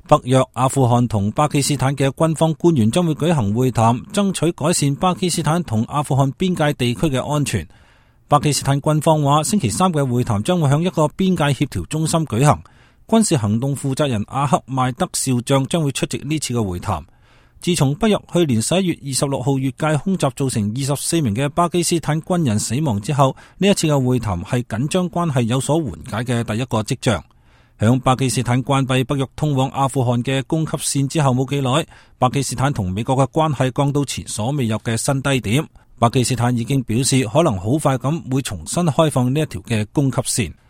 北約、阿富汗同巴基斯坦嘅軍方官員將會舉行會談，爭取改善巴基斯坦同阿富汗邊界地區嘅安全。巴基斯坦軍方話，星期三嘅會談將會向一個邊界協調中心舉行。軍事行動負責人阿克邁德少將將會出席呢次嘅會談。自從北約去年11月26號越界空襲造成24名嘅巴基斯坦軍人死亡之後，呢一次嘅會談係緊張關係有所緩解嘅第一個跡象。響巴基斯坦關閉北約通往阿富汗嘅供給線之後冇幾耐，巴基斯坦同美國嘅關係降到前所未有嘅新低點。巴基斯坦已經表示可能好快咁會重新開放呢一條嘅供給線。